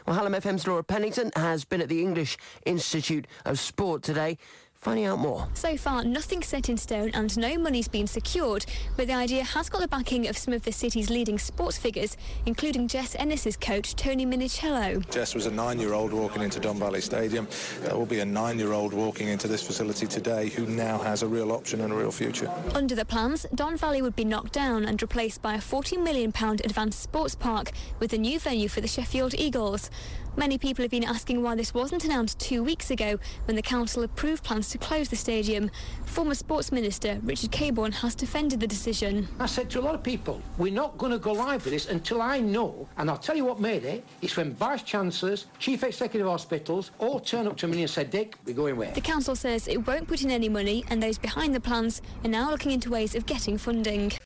Well, Hallam FM's Laura Pennington has been at the English Institute of Sport today, finding out more. So far, nothing's set in stone and no money's been secured, but the idea has got the backing of some of the city's leading sports figures, including Jess Ennis's coach, Tony Minicello. Jess was a 9-year-old walking into Don Valley Stadium. There will be a 9-year-old walking into this facility today who now has a real option and a real future. Under the plans, Don Valley would be knocked down and replaced by a £40 million advanced sports park with a new venue for the Sheffield Eagles. Many people have been asking why this wasn't announced 2 weeks ago when the council approved plans to close the stadium. Former Sports Minister Richard Cabourn has defended the decision. I said to a lot of people, we're not going to go live with this until I know, and I'll tell you what made it, it's when Vice-Chancellors, Chief Executive Hospitals all turn up to me and said, Dick, we're going where? The council says it won't put in any money and those behind the plans are now looking into ways of getting funding.